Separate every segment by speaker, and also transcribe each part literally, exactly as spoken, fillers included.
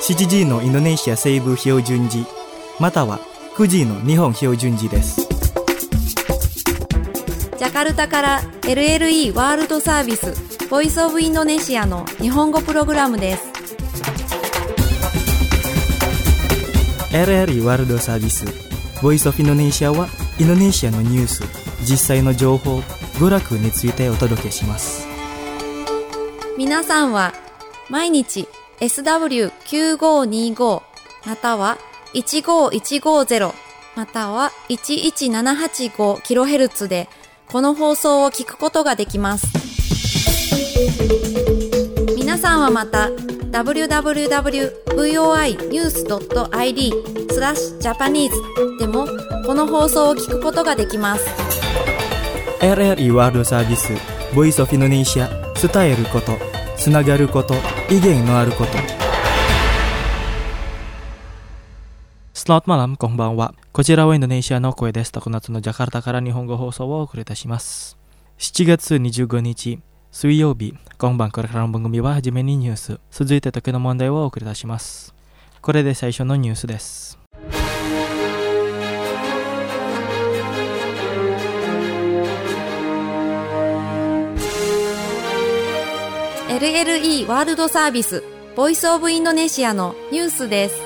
Speaker 1: しちじのインドネシア西部標準時またはくじの日本標準時です。
Speaker 2: ジャカルタから エルエルイー ワールドサービスボイスオブインドネシアの日本語プログラムです。
Speaker 1: エルエルイー ワールドサービスボイスオブインドネシアはインドネシアのニュース、実際の情報、娯楽についてお届けします。
Speaker 2: 皆さんは毎日 エスダブリューきゅうごにご またはいちごいちごゼロまたはいちいちななはちごキロヘルツ でこの放送を聞くことができます。皆さんはまた ダブリューダブリューダブリュードットブイオーアイニュースドットアイディー スラッシュジャパニーズでもこの放送を聞くことができます。
Speaker 1: エルエルイー ワールドサービスボイスオブインドネシア、伝えること、つながること、意見のあること。Selamat malam、こんばんは。こちらはインドネシアの声です。常夏のジャカルタから日本語放送をお送りいたします。しちがつにじゅうごにち、水曜日、今晩これからの番組ははじめにニュース、続いて時の問題をお送りいたします。これで最初のニュースです。
Speaker 2: エルエルイー ワールドサービスボイスオブインドネシアのニュースです。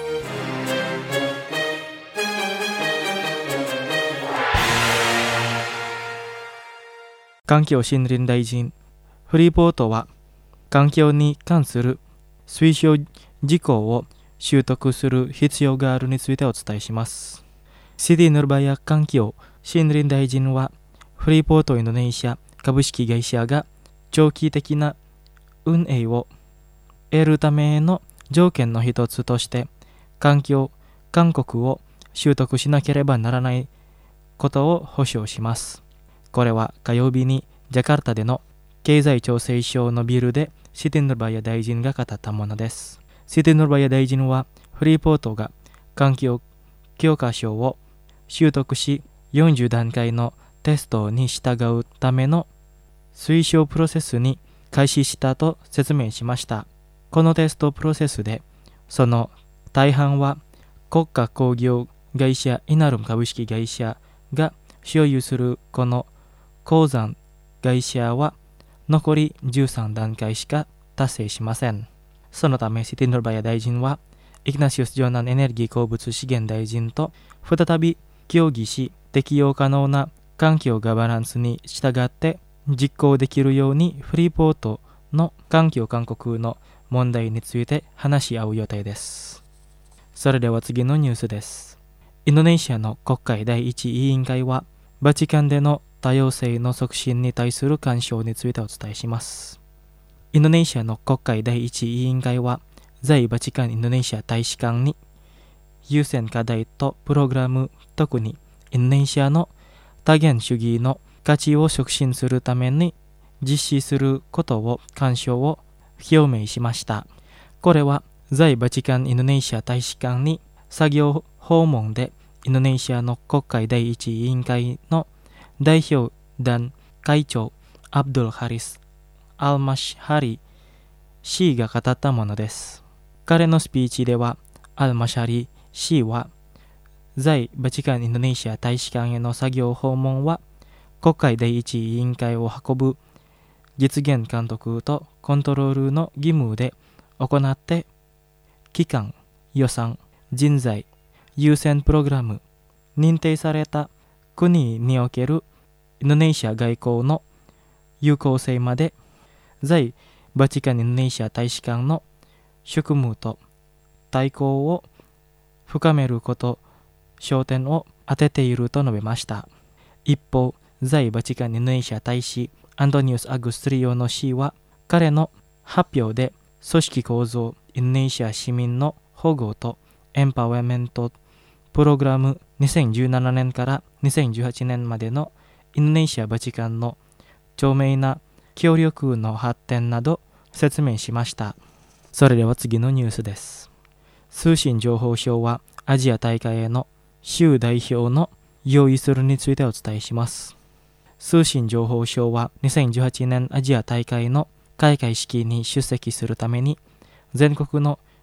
Speaker 1: 環境森林大臣フリーポートは環境に関する推奨事項を習得する必要があるについてお伝えします。シティヌルバヤ環境森林大臣はフリーポートインドネシア株式会社が長期的な運営を得るための条件の一つとして環境勧告を習得しなければならないことを保証します。これは火曜日にジャカルタでの経済調整省のビルでシティヌルバヤ大臣が語ったものです。シティヌルバヤ大臣はフリーポートが環境教科書を習得しよんじゅうだんかいのテストに従うための推奨プロセスに開始したと説明しました。このテストプロセスでその大半は国家工業会社イナルム株式会社が所有するこの鉱山会社は残りじゅうさんだんかいしか達成しません。そのためシティヌルバヤ大臣はイグナシウス・ジョーナンエネルギー鉱物資源大臣と再び協議し適用可能な環境ガバナンスに従って実行できるようにフリーポートの環境勧告の問題について話し合う予定です。それでは次のニュースです。インドネシアの国会第一委員会はバチカンでの多様性の促進に対する干渉についてお伝えします。インドネシアの国会第一委員会は在バチカンインドネシア大使館に優先課題とプログラム、特にインドネシアの多元主義の価値を促進するために実施することを干渉を表明しました。これは在バチカンインドネシア大使館に作業訪問でインドネシアの国会第一委員会の代表団会長アブドゥル・ハリス・アルマシハリ氏が語ったものです。彼のスピーチではアルマシハリ氏は在バチカンインドネシア大使館への作業訪問は国会第一委員会を運ぶ実現監督とコントロールの義務で行って期間、予算、人材、優先プログラム、認定された国におけるインドネシア外交の有効性まで在バチカンインドネシア大使館の職務と対抗を深めること焦点を当てていると述べました。一方、在バチカンインドネシア大使アントニウス・アグストリオの氏は彼の発表で組織構造インドネシア市民の保護とエンパワーメントプログラムにせんじゅうななねんからにせんじゅうはちねんまでのインドネシアバチカンの著名な協力の発展など説明しました。それでは次のニュースです。通信情報省はアジア大会への州代表の用意するについてお伝えします。通信情報省はにせんじゅうはちねんアジア大会の開会式に出席するために全国の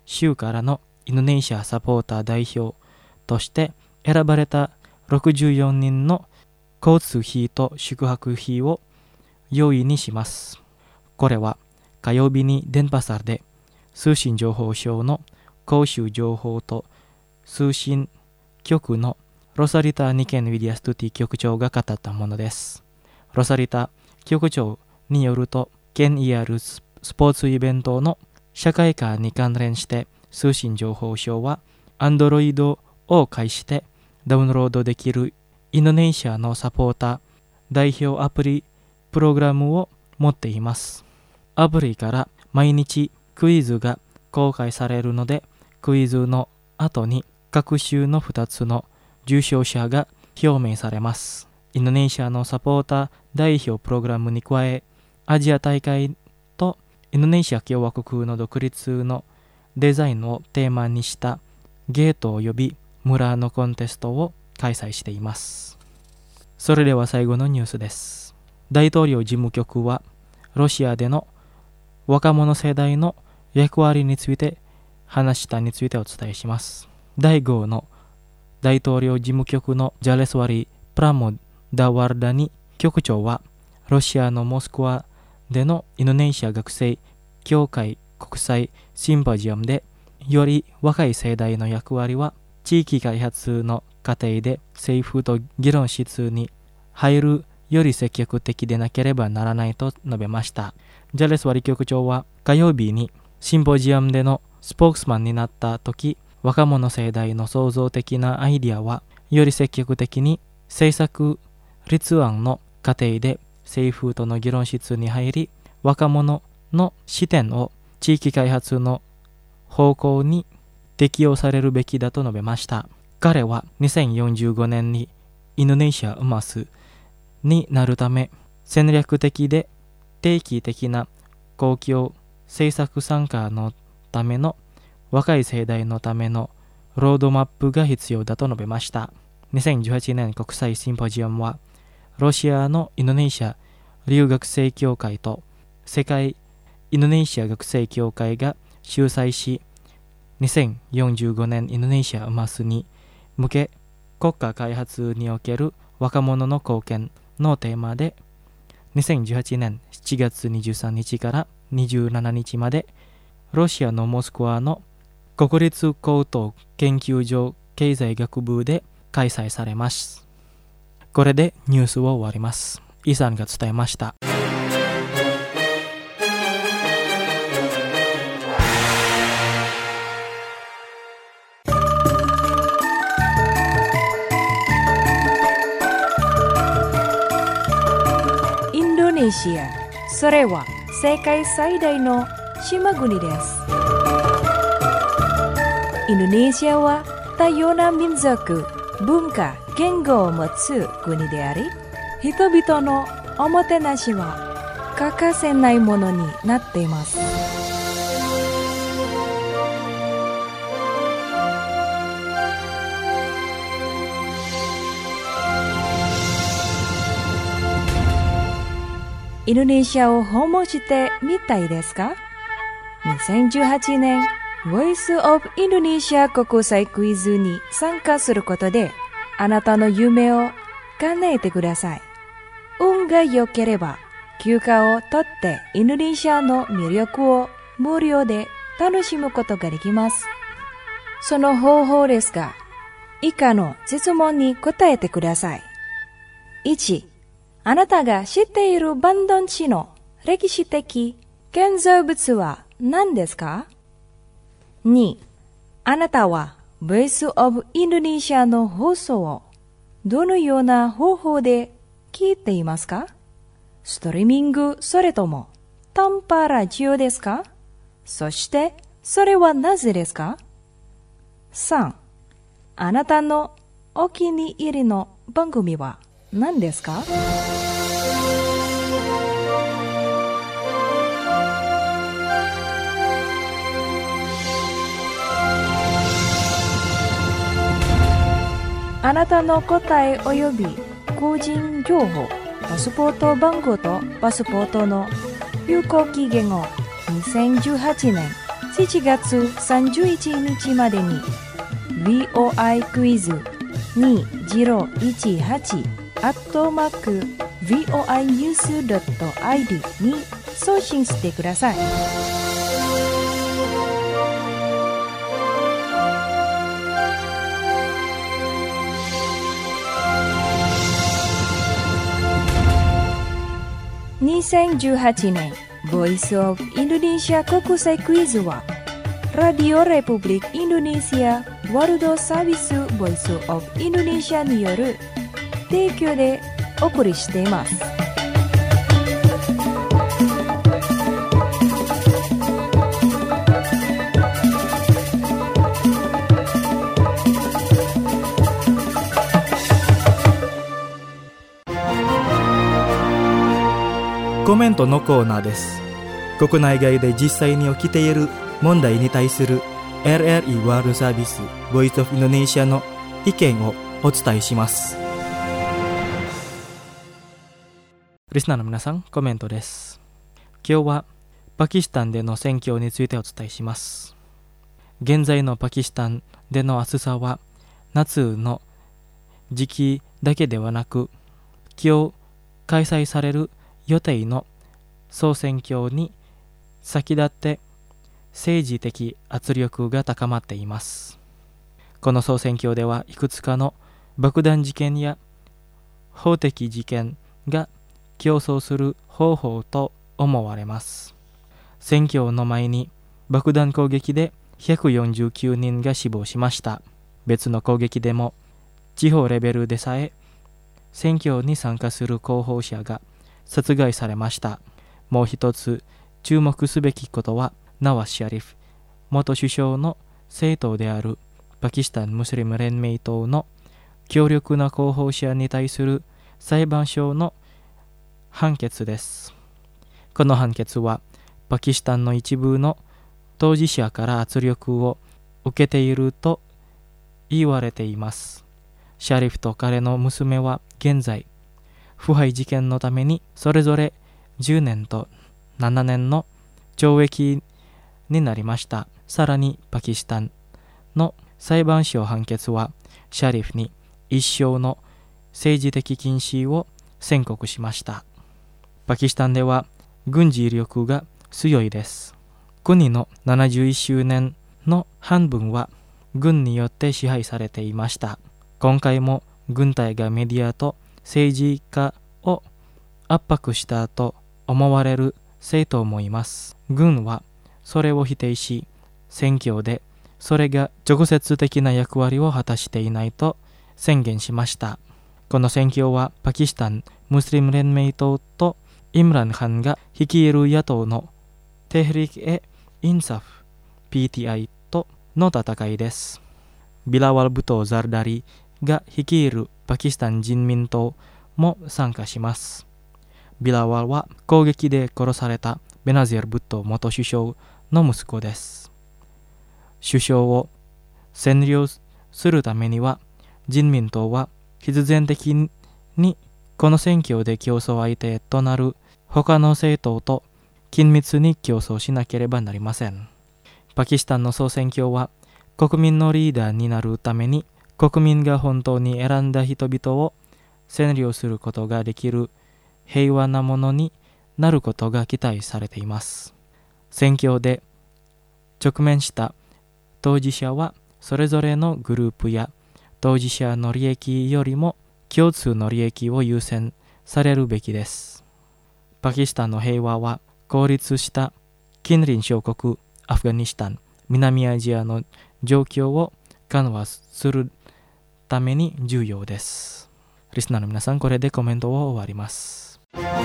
Speaker 1: 州からのインドネシアサポーター代表として選ばれたろくじゅうよにんの交通費と宿泊費を用意にします。これは火曜日に電波サルで通信情報省の公衆情報と通信局のロサリタ・ニケン・ウィディアストゥティ局長が語ったものです。ロサリタ局長によると、県にあるスポーツイベントの社会科に関連して通信情報省は Android を介してダウンロードできるインドネシアのサポーター代表アプリプログラムを持っています。アプリから毎日クイズが公開されるので、クイズの後に各州のふたつの受賞者が表明されます。インドネシアのサポーター代表プログラムに加え、アジア大会とインドネシア共和国の独立のデザインをテーマにしたゲート及び村のコンテストを開催しています。それでは最後のニュースです。大統領事務局はロシアでの若者世代の役割について話したについてお伝えします。だいごの大統領事務局のジャレスワリ・プラモダワルダニ局長は、ロシアのモスクワでのインドネシア学生協会国際シンポジウムで、より若い世代の役割は地域開発の過程で政府と議論室に入るより積極的でなければならないと述べました。ジャレスワリ局長は火曜日にシンポジウムでのスポークスマンになった時、若者世代の創造的なアイディアはより積極的に政策立案の過程で政府との議論室に入り、若者の視点を地域開発の方向に適用されるべきだと述べました。彼はにせんよんじゅうごねんにインドネシアウマスになるため、戦略的で定期的な公共政策参加のための若い世代のためのロードマップが必要だと述べました。にせんじゅうはちねん国際シンポジウムは、ロシアのインドネシア留学生協会と世界インドネシア学生協会が主催し、にせんよんじゅうごねんインドネシアウマスに向け国家開発における若者の貢献のテーマで、にせんじゅうはちねんしちがつにじゅうさんにちからにじゅうしちにちまでロシアのモスクワの国立高等研究所経済学部で開催されます。これでニュースを終わります。イさんが伝えました。
Speaker 3: インドネシア、それは世界最大の島国です。インドネシアは多様な民族、文化、言語を持つ国であり、人々のおもてなしは欠かせないものになっています。インドネシアを訪問してみたいですか？ にせんじゅうはちねんVoice of Indonesia 国際クイズに参加することで、あなたの夢を叶えてください。運が良ければ、休暇を取ってインドネシアの魅力を無料で楽しむことができます。その方法ですが、以下の質問に答えてください。いち、あなたが知っているバンドン地の歴史的建造物は何ですか？に、あなたは Voice of Indonesia の放送をどのような方法で聞いていますか？ストリーミング、それとも短波ラジオですか？そして、それはなぜですか？さん、あなたのお気に入りの番組は何ですか？あなたの答え及び個人情報、パスポート番号とパスポートの有効期限をにせんじゅうはちねんしちがつさんじゅういちにちまでに ブイオーアイ クイズにせんじゅうはち アットマーク ブイオーアイニュース ドットアイディー に送信してください。にせんじゅうはちねんボイスオブインドネシア国際クイズはラディオレプブリックインドネシアワールドサービスボイスオブインドネシアによる提供でお送りしています。
Speaker 1: コメントのコーナーです。国内外で実際に起きている問題に対する エルエルイー ワールドサービスボイスオブインドネシアの意見をお伝えします。リスナーの皆さん、コメントです。今日はパキスタンでの戦況についてお伝えします。現在のパキスタンでの暑さは夏の時期だけではなく、今日開催される予定の総選挙に先立って政治的圧力が高まっています。この総選挙ではいくつかの爆弾事件や法的事件が競争する方法と思われます。選挙の前に爆弾攻撃でひゃくよんじゅうきゅうにんが死亡しました。別の攻撃でも地方レベルでさえ選挙に参加する候補者が殺害されました。もう一つ注目すべきことは、ナワズ・シャリフ元首相の政党であるパキスタンムスリム連盟党の強力な候補者に対する裁判所の判決です。この判決はパキスタンの一部の当事者から圧力を受けていると言われています。シャリフと彼の娘は現在腐敗事件のためにそれぞれじゅうねんとななねんの懲役になりました。さらにパキスタンの裁判所判決はシャリフに一生の政治的禁止を宣告しました。パキスタンでは軍事力が強いです。国のななじゅういっしゅうねんの半分は軍によって支配されていました。今回も軍隊がメディアと政治家を圧迫したと思われる政党もいます。軍はそれを否定し、選挙でそれが直接的な役割を果たしていないと宣言しました。この選挙はパキスタンムスリム連盟党とイムラン・ハンが率いる野党のテヘリク・エ・インサフ ピーティーアイ との戦いです。ビラワル・ブトー・ザルダリが率いるパキスタン人民党も参加します。ビラワルは攻撃で殺されたベナゼル・ブット元首相の息子です。首相を占領するためには人民党は必然的にこの選挙で競争相手となる他の政党と緊密に競争しなければなりません。パキスタンの総選挙は国民のリーダーになるために国民が本当に選んだ人々を占領することができる平和なものになることが期待されています。選挙で直面した当事者はそれぞれのグループや当事者の利益よりも共通の利益を優先されるべきです。パキスタンの平和は孤立した近隣小国アフガニスタン、南アジアの状況を緩和するために重要です。リスナーの皆さん、これでコメントを終わります。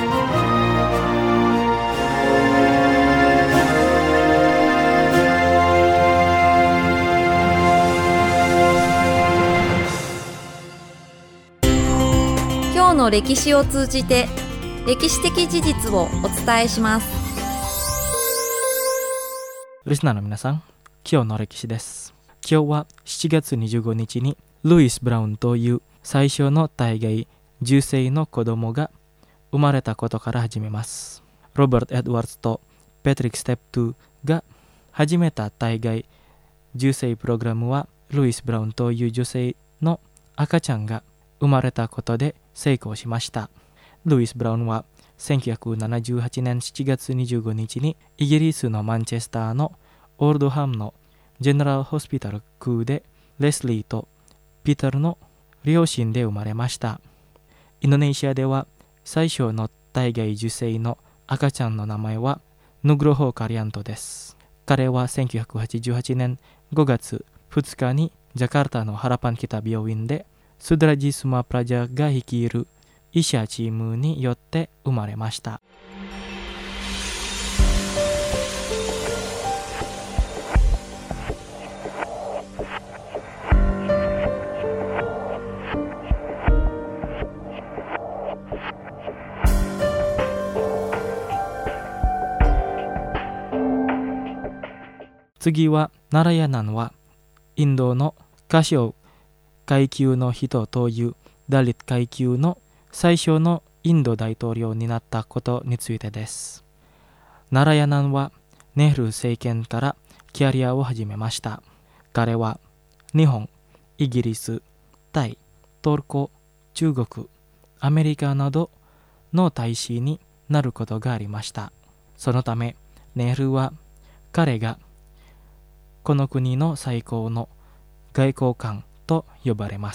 Speaker 2: 今日の歴史を通じて歴史的事実をお伝えします。
Speaker 1: リスナーの皆さん、今日の歴史です。今日はしちがつにじゅうごにちにルイス・ブラウンという最初の体外受精の子供が生まれたことから始めます。ロバート・エドワーズとペトリック・ステップが始めた体外受精プログラムはルイス・ブラウンという女性の赤ちゃんが生まれたことで成功しました。ルイス・ブラウンはせんきゅうひゃくななじゅうはちねんしちがつにじゅうごにちにイギリスのマンチェスターのオールドハムのジェネラルホスピタル空でレスリーとピータルの両親で生まれました。インドネシアでは最初の体外受精の赤ちゃんの名前はヌグロホー・カリアントです。彼はせんきゅうひゃくはちじゅうはちねんごがつふつかにジャカルタのハラパン北病院でスドラジスマ・プラジャが率いる医者チームによって生まれました。次はナラヤナンはインドのカショ階級の人というダリット階級の最初のインド大統領になったことについてです。ナラヤナンはネフル政権からキャリアを始めました。彼は日本、イギリス、タイ、トルコ、中国、アメリカなどの大使になることがありました。そのためネフルは彼がこの国の最高の外交官と呼ばれます。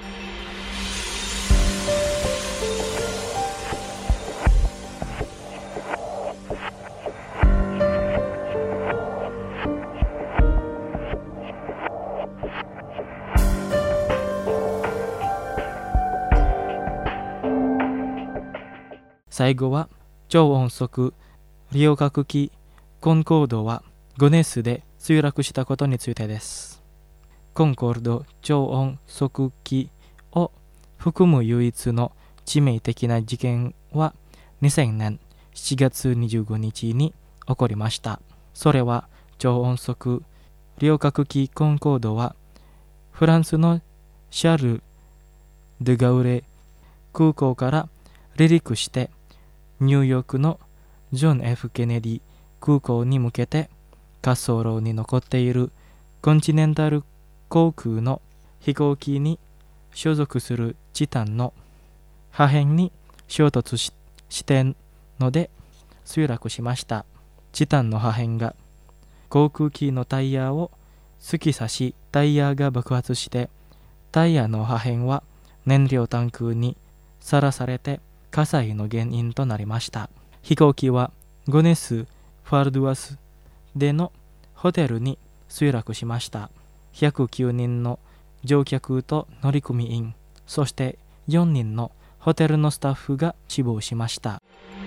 Speaker 1: 最後は超音速両角機コンコードはごネスで墜落したことについてです。コンコルド超音速機を含む唯一の致命的な事件はにせんねんしちがつにじゅうごにちに起こりました。それは超音速両角機コンコードはフランスのシャルル・デ・ガウレ空港から離陸してニューヨークのジョン・ F ・ケネディ空港に向けて滑走路に残っているコンチネンタル航空の飛行機に所属するチタンの破片に衝突 し, してので墜落しました。チタンの破片が航空機のタイヤを突き刺し、タイヤが爆発してタイヤの破片は燃料タンクにさらされて火災の原因となりました。飛行機はゴネス・ファルドゥアスでのホテルに墜落しました。ひゃくきゅうにんの乗客と乗組員、そしてよにんのホテルのスタッフが死亡しました。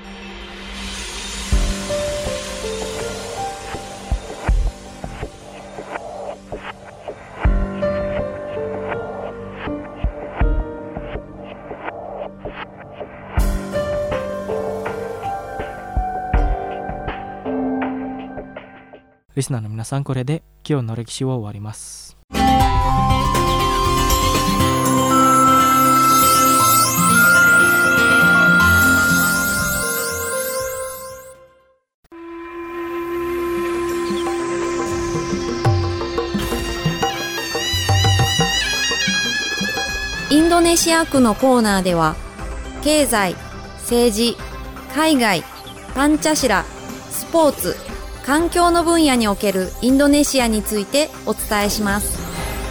Speaker 1: リスナーの皆さん、これで今日の歴史を終わります。
Speaker 2: インドネシア区のコーナーでは、経済、政治、海外、パンチャシラ、スポーツ、環境の分野におけるインドネシアについてお伝えします。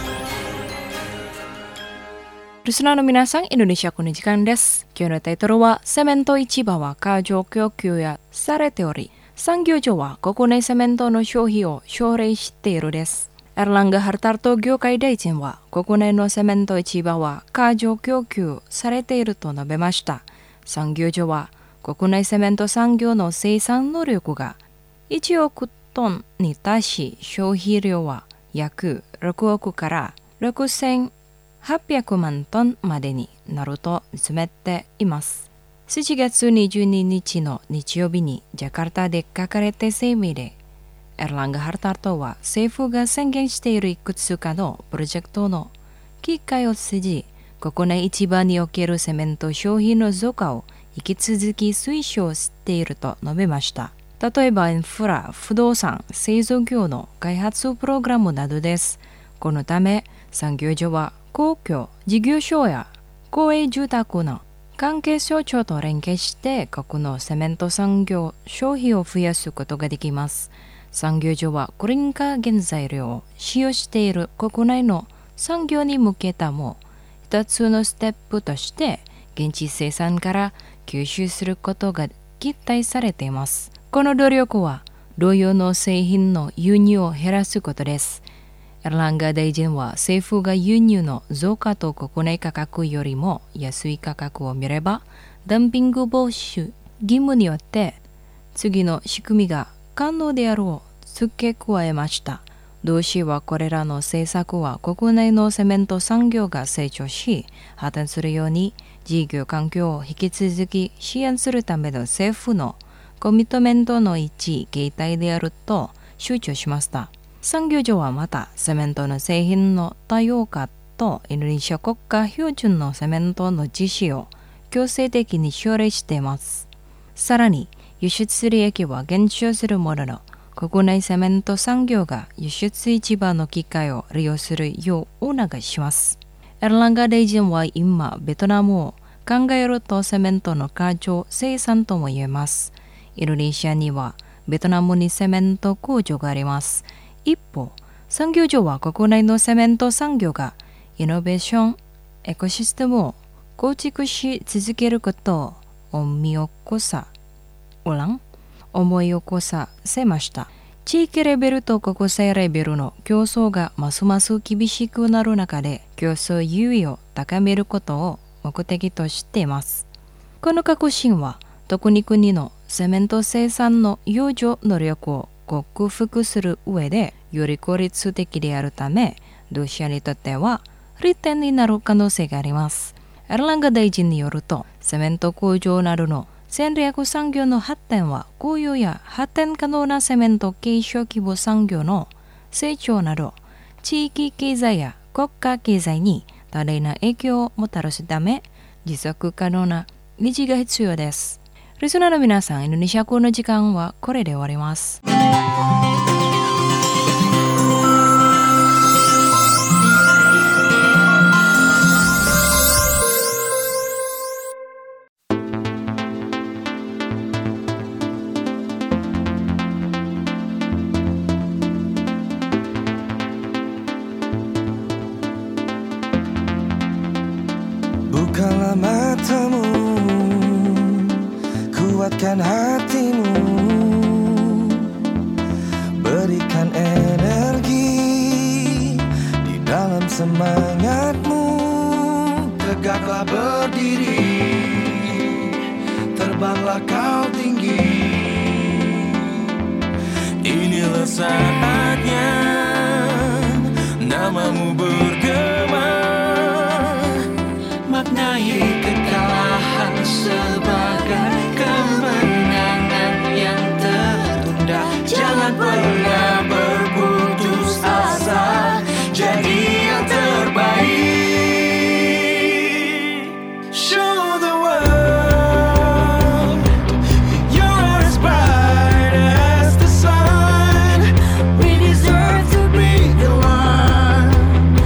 Speaker 3: リスナーの皆さん、インドネシアこの時間です。今日のタイトルは、セメント市場は過剰供給やされており、産業省は国内セメントの消費を奨励しているです。エルランガ・ハルタルト業界大臣は、国内のセメント市場は過剰供給されていると述べました。産業省は、国内セメント産業の生産能力がいちおくトンに達し、消費量は約ろくおくからろくせんはっぴゃくまんトンまでになると見つめています。しちがつにじゅうににちの日曜日にジャカルタで書かれた声明で、エルランガ・ハルタルトは政府が宣言しているいくつかのプロジェクトの機会を通じ、国内市場におけるセメント消費の増加を引き続き推奨していると述べました。 例えばインフラ、不動産、製造業の開発プログラムなどです。このため、産業省は公共事業所や公営住宅の関係省庁と連携して国のセメント産業消費を増やすことができます。産業省はグリーン化原材料を使用している国内の産業に向けたも一つのステップとして現地生産から吸収することが期待されています。この努力は同様の製品の輸入を減らすことです。エルランガ大臣は政府が輸入の増加と国内価格よりも安い価格を見ればダンピング防止義務によって次の仕組みが可能であるを付け加えました。同氏はこれらの政策は国内のセメント産業が成長し発展するように事業環境を引き続き支援するための政府のコミットメントの一形態であると主張しました。産業省はまたセメントの製品の多様化とインドネシア国家標準のセメントの実施を強制的に奨励しています。さらに輸出利益は減少するものの国内セメント産業が輸出市場の機会を利用するようお願いします。エルランガ大臣は今ベトナムを考えるとセメントの過剰生産とも言えます。インドネシアにはベトナムにセメント工場があります。一方、産業省は国内のセメント産業がイノベーション、エコシステムを構築し続けることを思い起こさ、おらん思い起こさせました。地域レベルと国際レベルの競争がますます厳しくなる中で競争優位を高めることを目的としています。この革新は特に国のセメント生産の余剰能力を克服する上でより効率的であるため、同社にとっては利点になる可能性があります。エルランガ大臣によると、セメント工場などの戦略産業の発展は雇用や発展可能なセメント軽小規模産業の成長など地域経済や国家経済に多大な影響をもたらすため持続可能な維持が必要です。リスナーの皆さん、インドネシア語の時間はこれで終わります。
Speaker 4: Bukalah matamu, kuatkan hatimu, berikan energi di dalam semangatmu. Tegaklah berdiri, terbanglah kau tinggi. Inilah saatnya namamu bergema. Maknai kekalahan sebagai kemenangan yang tertunda. Jangan pernah berputus asa, jadi yang terbaik. Show the world you're as bright as the sun. We deserve to be the one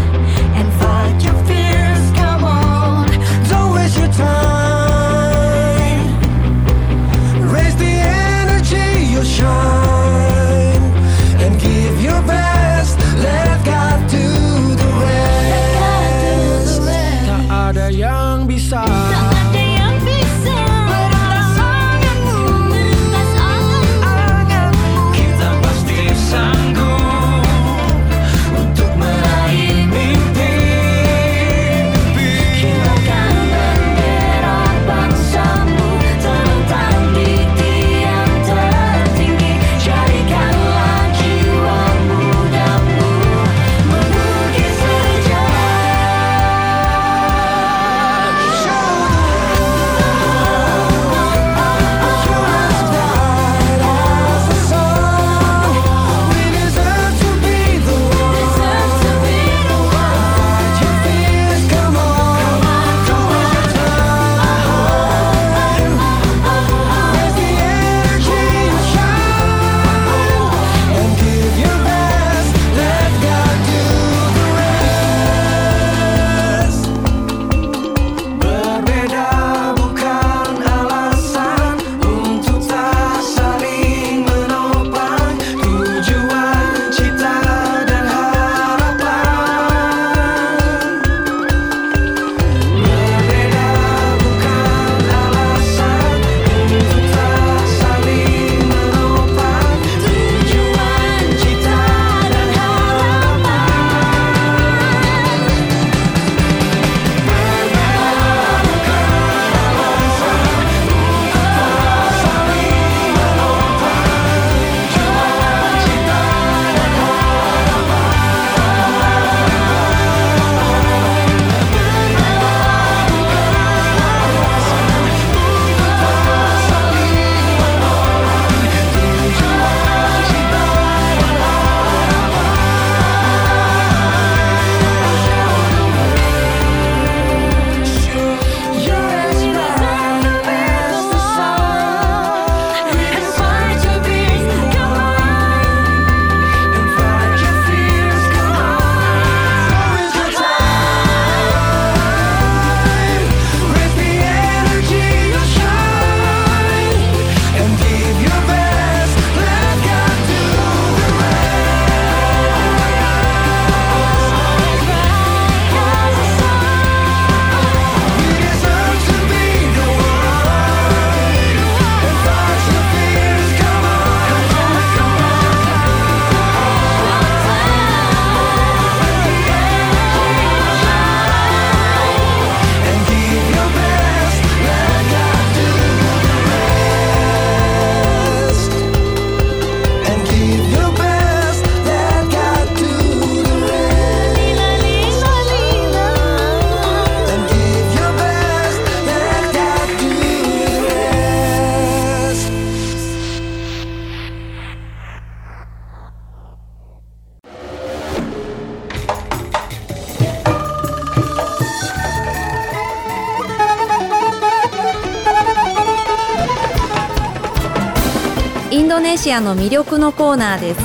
Speaker 2: ドネシアの魅力のコーナーです。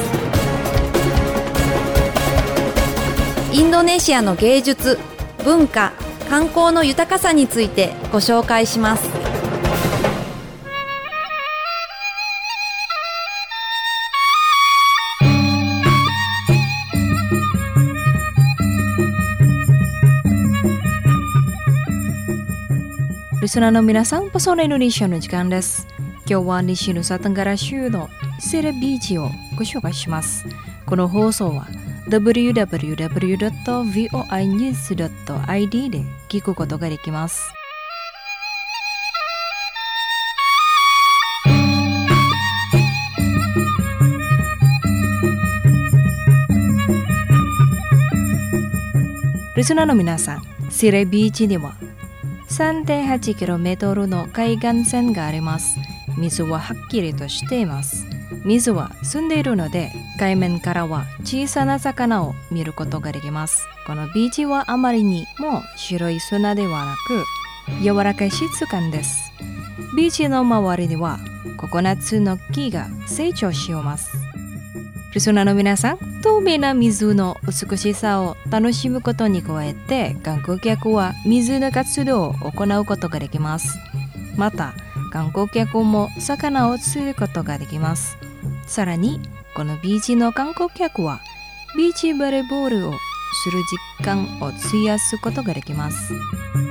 Speaker 2: インドネシアの芸術、文化、観光の豊かさについてご紹介します。
Speaker 3: リスナーの皆さん、パソナインドネシアの時間です。今日は西ヌサタンガラ州のセレビーチをご紹介します。この放送は ダブリューダブリューダブリュードットヴィーオーアイニュースドットアイディー で聞くことができます。リスナーの皆さん、セレビーチでは さんてんはちキロメートル の海岸線があります。水ははっきりとしています。水は澄んでいるので、海面からは小さな魚を見ることができます。このビーチはあまりにも白い砂ではなく、柔らかい質感です。ビーチの周りにはココナッツの木が成長しています。リスナーの皆さん、透明な水の美しさを楽しむことに加えて、観光客は水の活動を行うことができます。また、観光客も魚を釣ることができます。さらに、このビーチの観光客はビーチバレーボールをする時間を費やすことができます。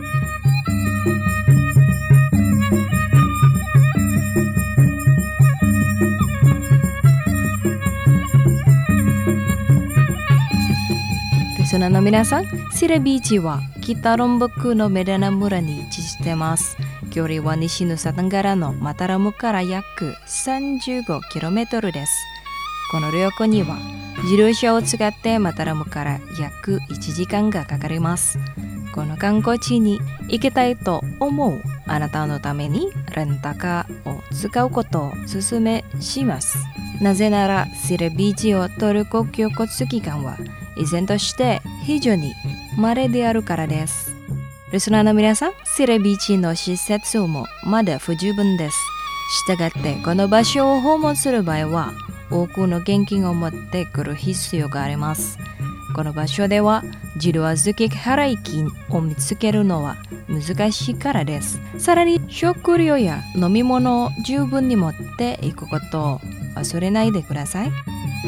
Speaker 3: リスナーの皆さん、セレビーチは北ロンボクのメダナ村に位置しています。距離は西ヌサタンガラのマタラムから約 さんじゅうごキロメートル です。この旅行には自動車を使ってマタラムから約いちじかんがかかります。この観光地に行きたいと思うあなたのためにレンタカーを使うことをお勧めします。なぜならセレビーチを通る公共交通機関は依然として非常に稀であるからです。リスナーの皆さん、セレビーチの施設もまだ不十分です。したがってこの場所を訪問する場合は多くの現金を持ってくる必要があります。この場所では自動預け払い金を見つけるのは難しいからです。さらに食料や飲み物を十分に持っていくことを忘れないでください。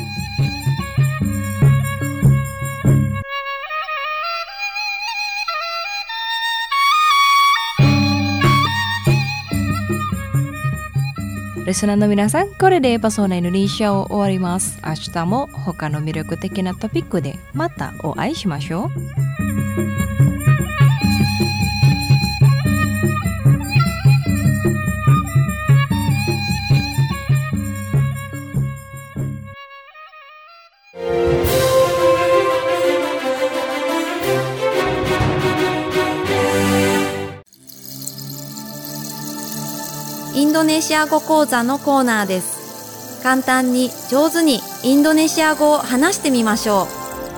Speaker 3: リスナーの皆さん、これでパソナインドネシアを終わります。明日も他の魅力的なトピックでまたお会いしましょう。
Speaker 2: インドネシア語講座のコーナーです。簡単に上手にインドネシア語を話してみましょう。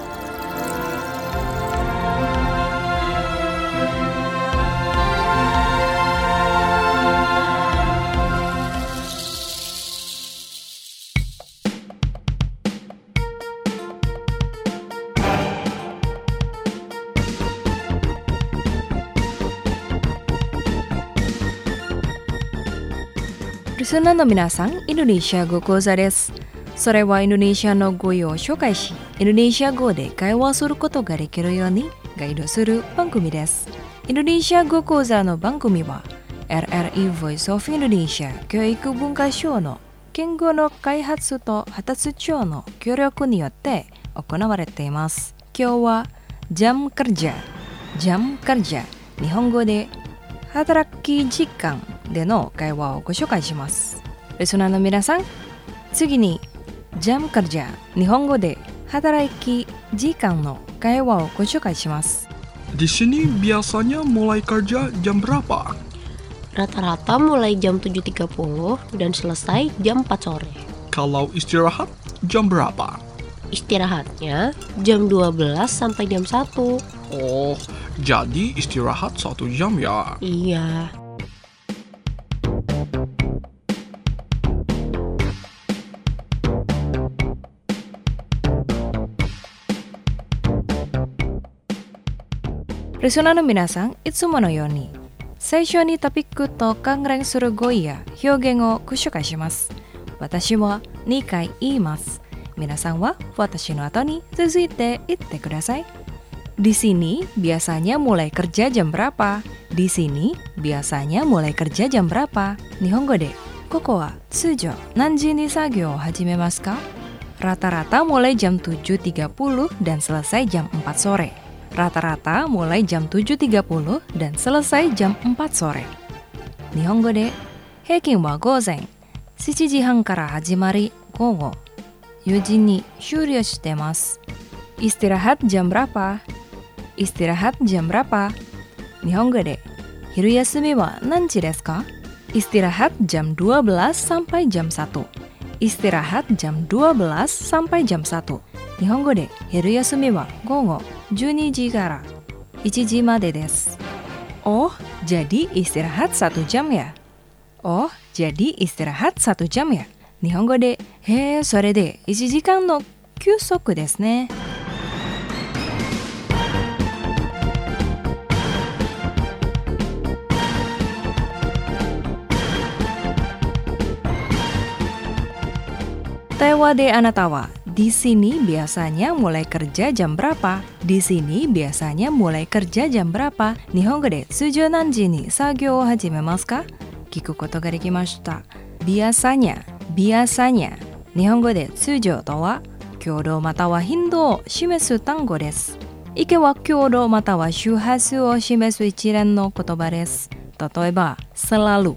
Speaker 3: リスナーの皆さん、インドネシア語講座です。それはインドネシアの語彙を紹介し、インドネシア語で会話することができるようにガイドする番組です。インドネシア語講座の番組は エルエルイー Voice of Indonesia 教育文化省の言語の開発と発達庁の協力によって行われています。今日はジャムカルジャ、ジャムカルジャ、日本語で働き時間での会話をご紹介します。リスナーの皆さん、次にジャムカルジャ、日本語で働き時間の会話をご紹介します。
Speaker 5: Di sini biasanya mulai kerja jam berapa?
Speaker 6: Rata-rata mulai jam tujuh tiga puluh dan selesai jam empat sore.
Speaker 5: Kalau istirahat jam berapa?
Speaker 6: Istirahatnya jam dua belas sampai jam satu.
Speaker 5: Oh, jadi istirahat satu jam ya?
Speaker 6: Iya.
Speaker 3: リスナーの皆さん、いつものように最初にトピックと関連する語彙や表現をご紹介します。私はにかい言います。皆さんは私の後に続いて言ってください。Di sini biasanya mulai kerja jam berapa? Di sini biasanya mulai kerja jam berapa? 日本語でここは通常何時に作業を始めますか? Rata-rata mulai jam tujuh tiga puluh dan selesai jam empat sore. Rata-rata mulai jam tujuh tiga puluh dan selesai jam empat sore. 日本語で平均は午前しちじはんから始まり午後よじに終了してます。Istirahat jam berapa? Istirahat jam berapa? 日本語で昼休みは何時ですか? Istirahat jam dua belas sampai jam satu. Istirahat jam dua belas sampai jam satu. 日本語で昼休みは午後じゅうにじからいちじまでです。Oh, jadi istirahat satu jam ya? Oh, jadi istirahat satu jam ya? 日本語で、へー、それでいちじかんの休息ですね。Taiwan de Anatawa, di sini biasanya mulai kerja jam berapa? Di sini biasanya mulai kerja jam berapa? 日本語で通常何時に作業を始めますか? 聞くことができました。biasanya, biasanya 日本語で通常とは強度または頻度を示す単語です。いけは強度または周波数を示す一連の言葉です。例えば selalu,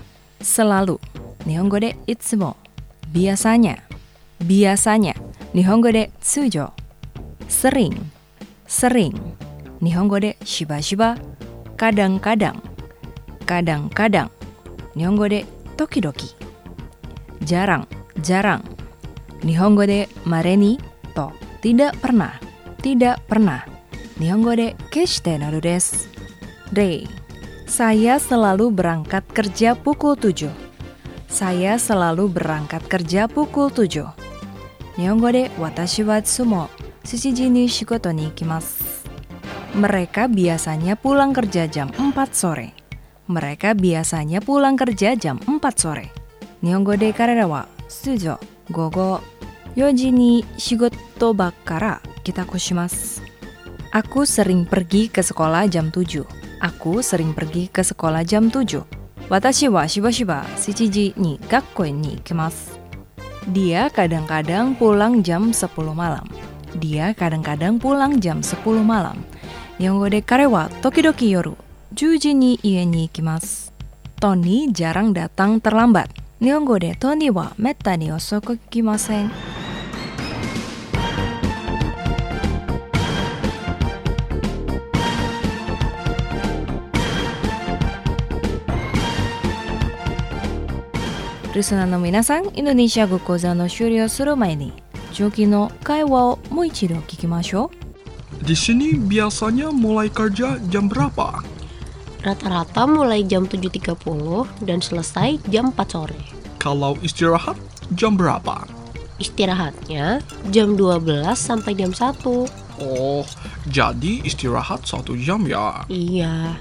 Speaker 3: selalu 日本語でいつも biasanya, biasanya 日本語で通常 sering, sering 日本語でしばしば kadang-kadang, kadang-kadang 日本語で時々 jarang, jarang 日本語で稀にと tidak pernah, tidak pernah 日本語で決してなるです。例 Saya selalu berangkat kerja pukul tujuh. Saya selalu berangkat kerja pukul tujuh. 日本語で私はいつもしちじに仕事に行きます。Mereka biasanya pulang kerja jam empat sore. Mereka biasanya pulang kerja jam empat sore. 日本語で彼らは通常午後よじに仕事場から帰宅します。Aku sering pergi ke sekolah jam tujuh. Aku sering pergi ke sekolah jam tujuh. 私はしばしばしちじに学校に行きます。Dia kadang-kadang pulang jam sepuluh malam. Dia kadang-kadang pulang jam sepuluh malam. 日本語で彼は時々夜じゅうじに家に行きます。Tony jarang datang terlambat. 日本語でトニーはめったに遅く来ません。リスナーの皆さん、インドネシア語講座の終了する前に、上記の会話をもう一度聞きましょう。
Speaker 5: Di sini biasanya mulai kerja jam berapa?
Speaker 6: Rata-rata mulai jam tujuh tiga puluh dan selesai jam empat sore.
Speaker 5: Kalau istirahat, jam berapa?
Speaker 6: Istirahatnya jam dua belas sampai jam satu.
Speaker 5: Oh, jadi istirahat satu jam ya?
Speaker 6: Iya.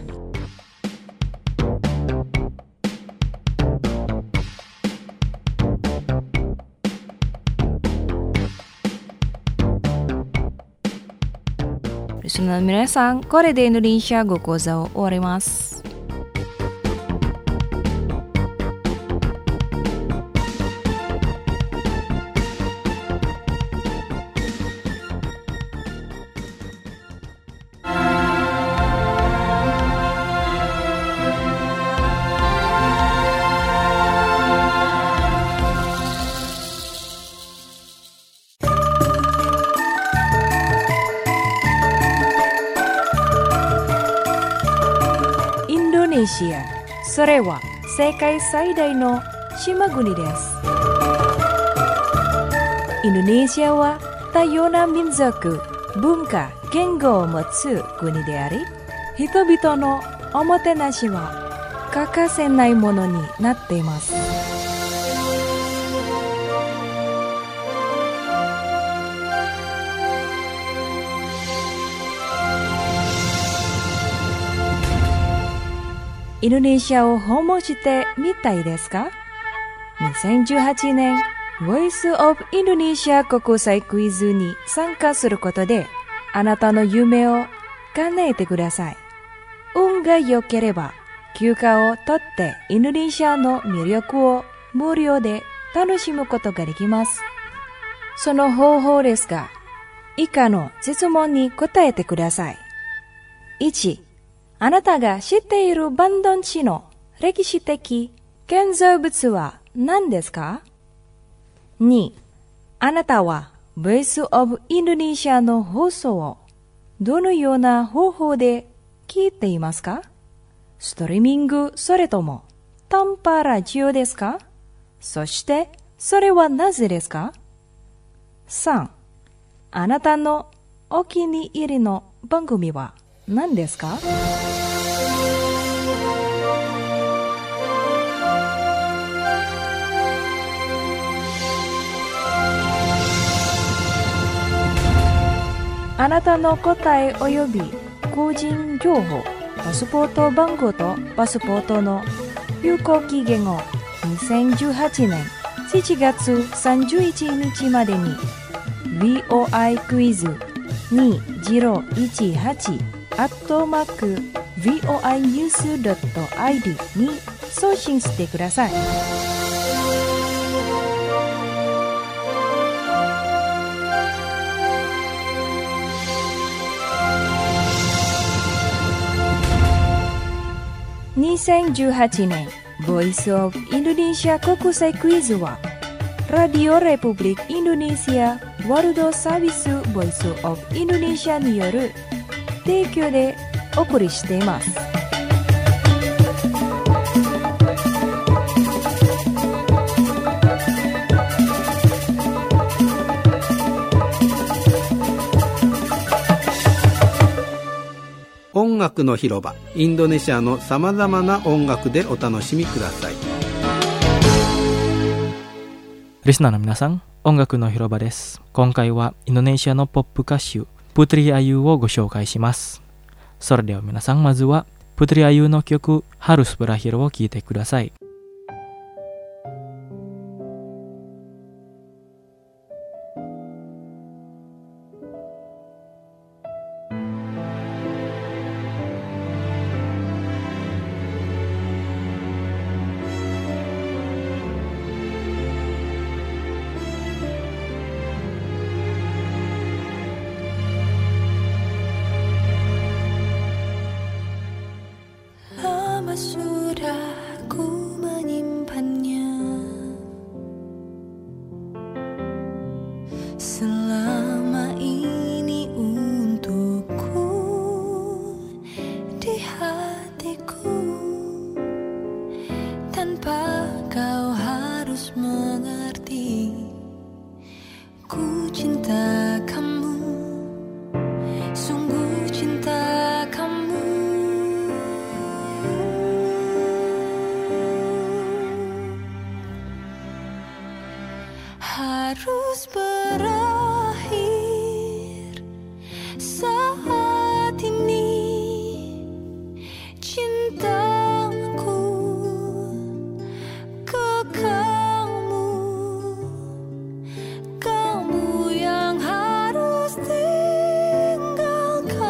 Speaker 3: Listener minasan, これでインドネシア語講座を終わります。インドネシア、それは世界最大の島国です。インドネシアは多様な民族、文化、言語を持つ国であり、人々のおもてなしは欠かせないものになっています。 インドネシアを訪問してみたいですか？ にせんじゅうはち 年 Voice of Indonesia 国際クイズに参加することであなたの夢を叶えてください。運が良ければ休暇を取ってインドネシアの魅力を無料で楽しむことができます。その方法ですが、以下の質問に答えてください。いち、あなたが知っているバンドン地の歴史的建造物は何ですか？ に、あなたは Voice of Indonesia の放送をどのような方法で聞いていますか？ストリーミングそれとも短波ラジオですか？そしてそれはなぜですか？さん、あなたのお気に入りの番組は何ですか？あなたの答え及び個人情報、パスポート番号とパスポートの有効期限をにせんじゅうはちねんしちがつさんじゅういちにちまでに ブイオーアイ クイズにせんじゅうはち アットマーク ブイオーアイニュース ドットアイディー に送信してください。にせんじゅうはちねん Voice of Indonesia 国際クイズはラディオレプブリックインドネシアワールドサービス Voice of Indonesia による提供でお送りしています。
Speaker 7: 音楽の広場、インドネシアのさまざまな音楽でお楽しみください。
Speaker 1: リスナーの皆さん、音楽の広場です。今回はインドネシアのポップ歌手プトリアユをご紹介します。それでは皆さん、まずはプトリアユの曲ハルスブラヒロを聴いてください。
Speaker 8: Sudah ku menyimpannya selama ini untukku di hatiku, tanpa kau harus mengerti. Ku cinta kamu, sungguh cinta kamu. Harus berakhir saat ini cintaku ke kamu, kamu yang harus tinggalkan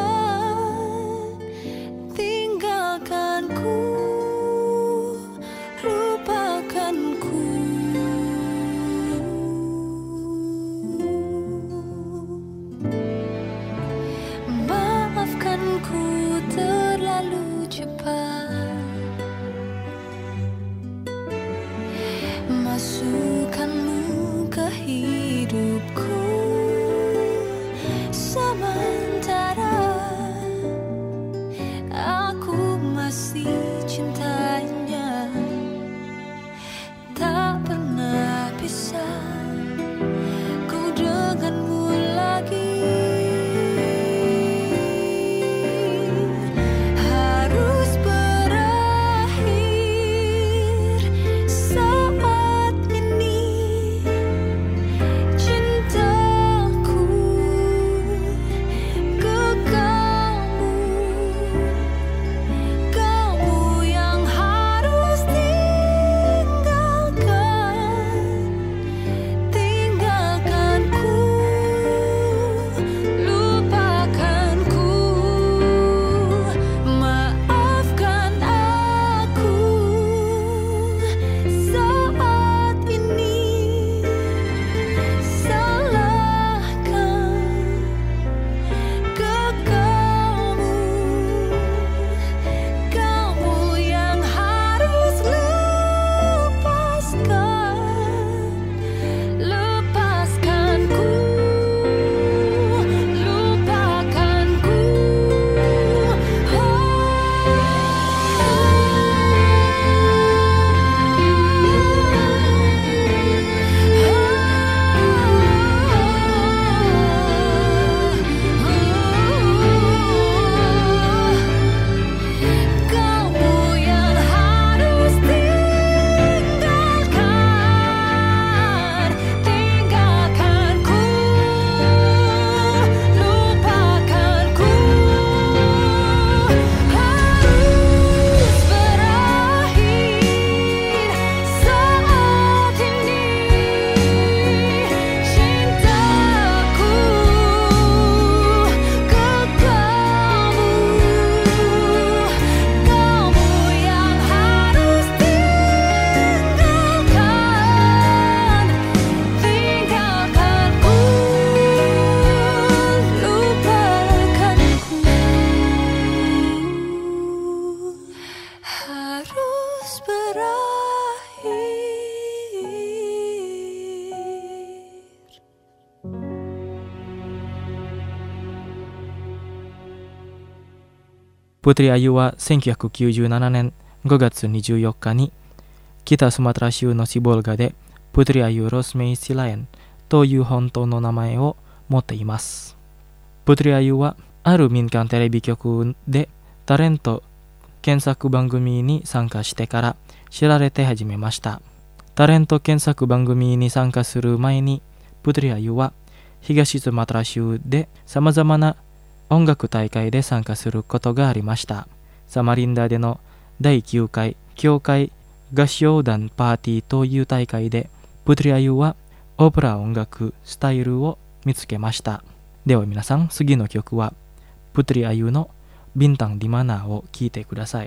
Speaker 1: Putri Ayu はせんきゅうひゃくきゅうじゅうななねんごがつにじゅうよっかに北スマトラ州のシボルガでプトリアユ・ロスメイ・シラエンという本当の名前を持っています。プトリアユはある民間テレビ局でタレント検索番組に参加してから知られて始めました。タレント検索番組に参加する前にプトリアユは東スマトラ州で様々な音楽大会で参加することがありました。サマリンダでのだいきゅうかい教会合唱団パーティーという大会でプトリアユはオペラ音楽スタイルを見つけました。では皆さん、次の曲はプトリアユのビンタンディマナーを聴いてください。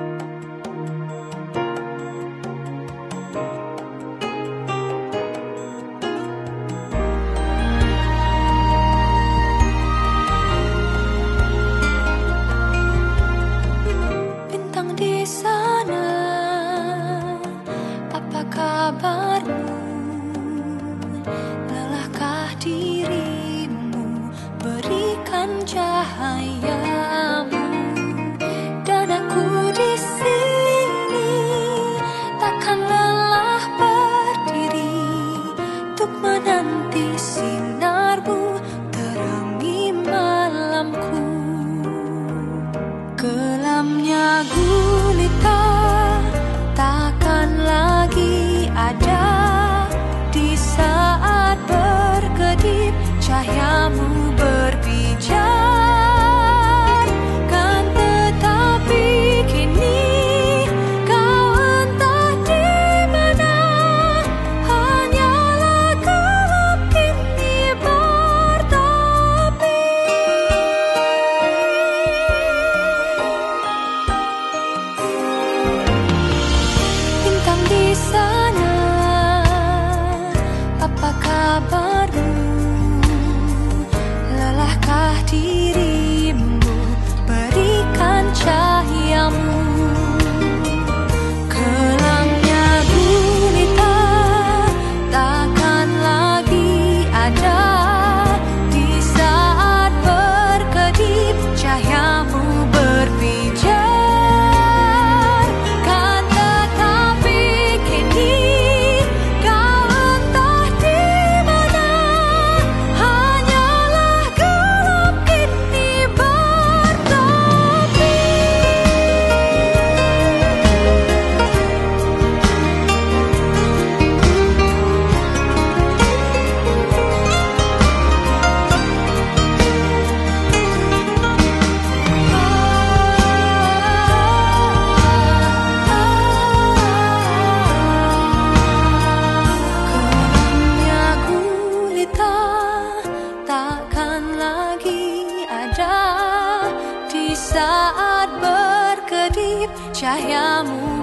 Speaker 8: Cahayamu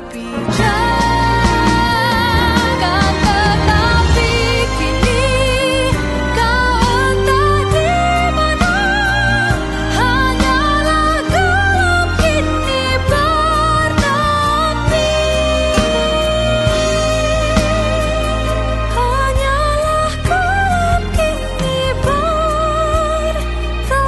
Speaker 8: berpijar, kan tetapi kini kau entah di mana. Hanyalah gelap kini bertepi. Hanyalah gelap kini bertepi.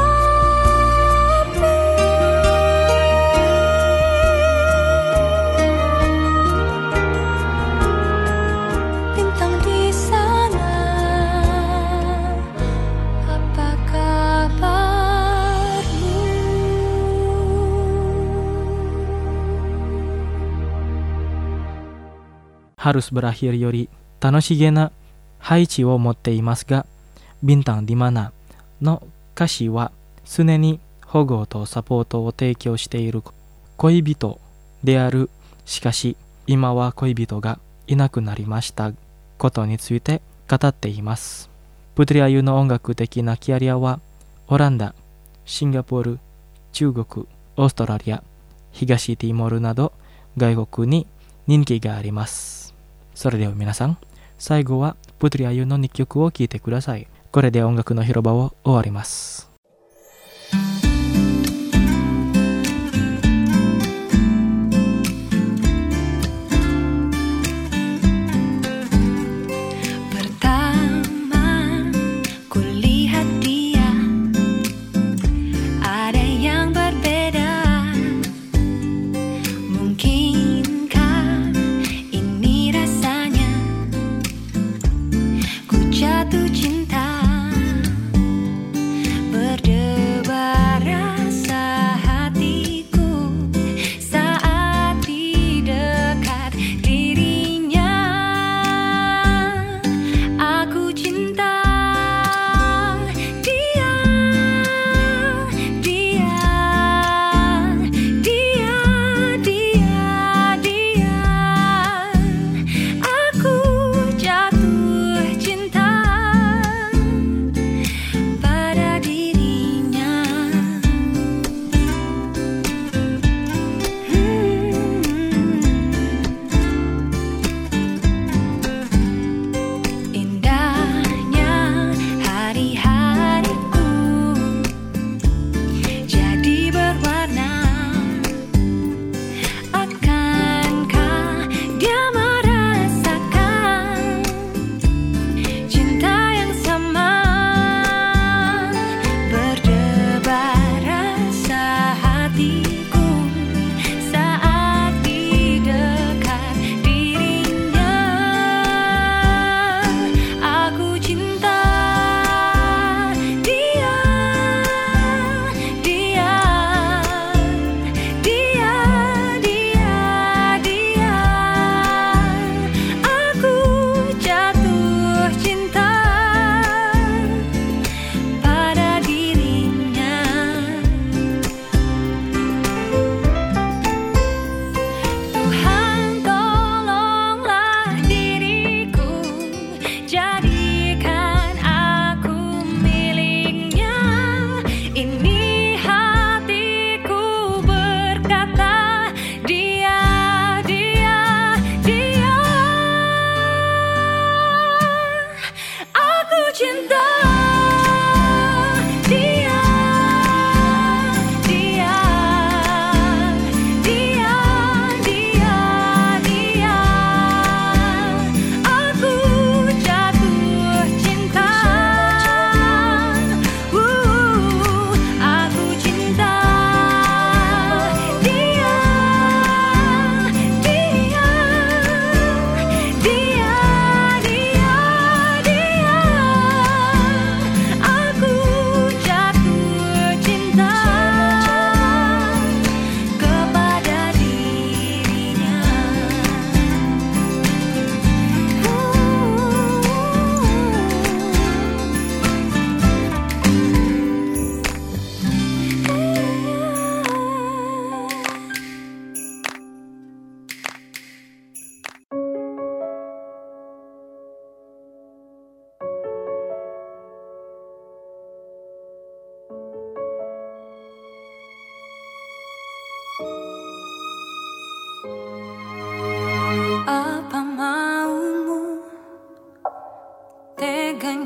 Speaker 1: Harus berakhir Yori 楽しげな配置を持っていますが、ビンタンディマナの歌詞は常に保護とサポートを提供している恋人である。しかし今は恋人がいなくなりましたことについて語っています。プトリアユの音楽的なキャリアはオランダ、シンガポール、中国、オーストラリア、東ティモールなど外国に人気があります。それでは皆さん、最後はプトリアユのにきょくを聴いてください。これで音楽の広場を終わります。
Speaker 8: Pertama, kulihat dia ada yang berbeda.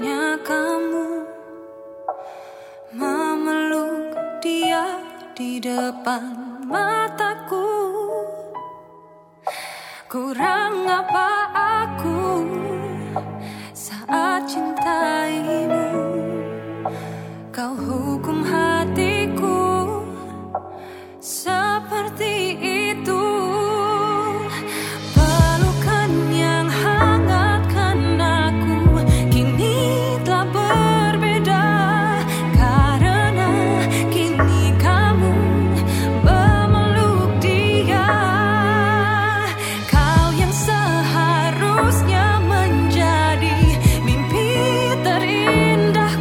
Speaker 8: hanya kamu memeluk dia di depan mataku. Kurang apa aku saat cintaimu? Kau hukum hatiku seperti itu. Pelukan yang hangatkan aku kini telah berbeda, karena kini kamu memeluk dia. Kau yang seharusnya menjadi mimpi terindah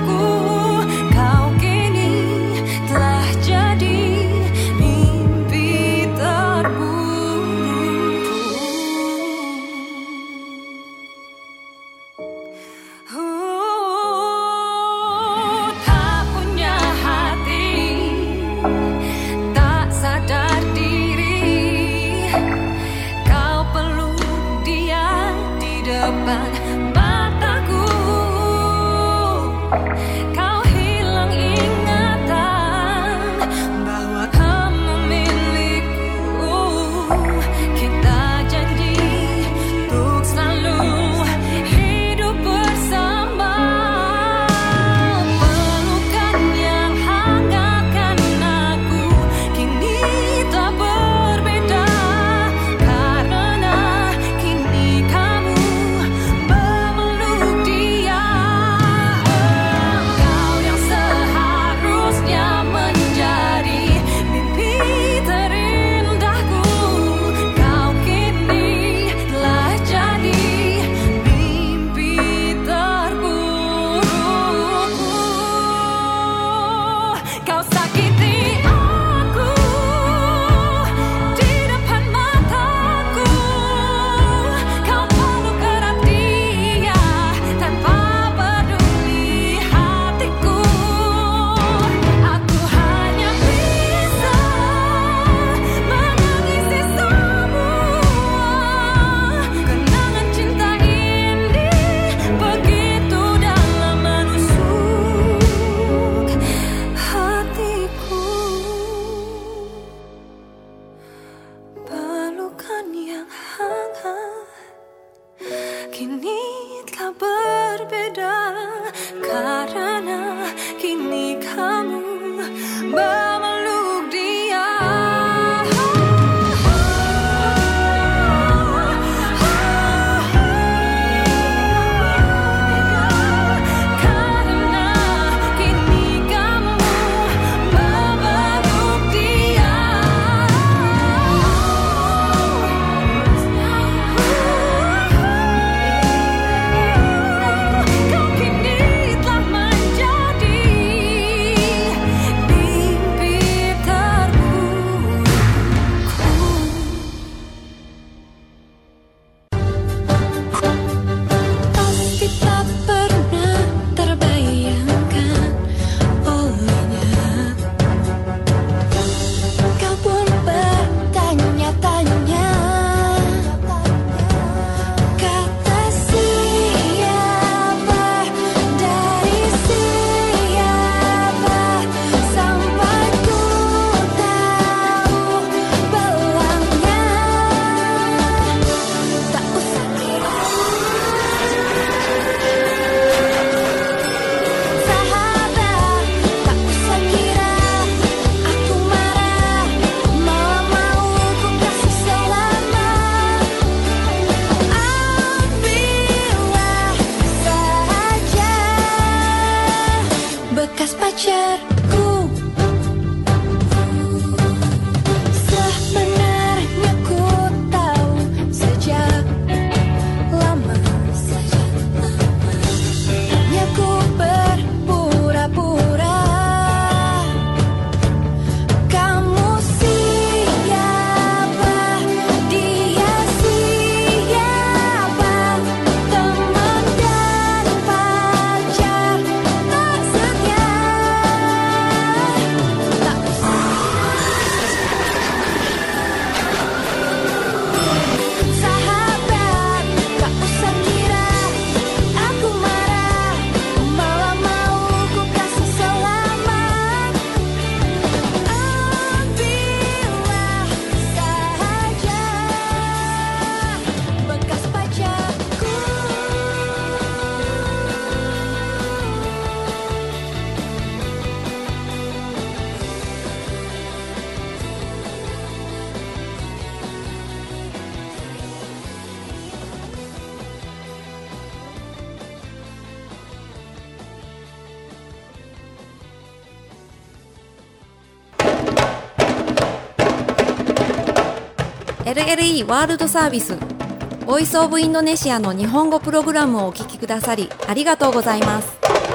Speaker 2: エルエルイー ワールドサービスボイスオブインドネシアの日本語プログラムをお聞きくださりありがとうございます。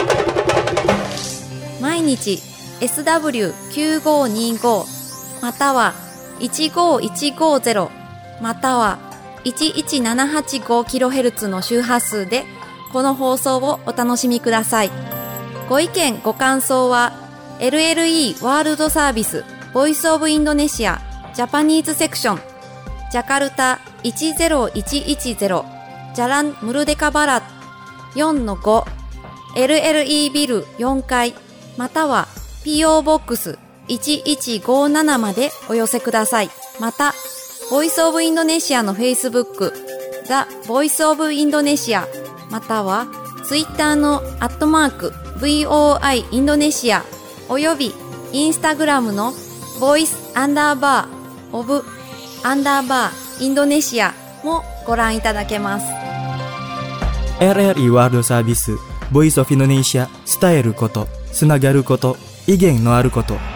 Speaker 2: 毎日 エスダブリューきゅうごにご またはいちごいちごゼロまたはいちいちななはちごキロヘルツ の周波数でこの放送をお楽しみください。ご意見ご感想は エルエルイー ワールドサービスボイスオブインドネシアジャパニーズセクションジャカルタいちゼロいちいちゼロジャランムルデカバラ よんのご エルエルイー ビルよんかいまたは ピーオー ボックスいちいちごななまでお寄せください。またボイスオブインドネシアのフェイスブック ザ・ボイスオブインドネシアまたはツイッターのアットマーク ブイオーアイ インドネシアおよびインスタグラムのボイスアンダーバーオブアンダーバーインドネシアもご覧いただけます。
Speaker 1: エルエルイー ワールドサービスボイスオブインドネシア伝えることつながること威厳のあること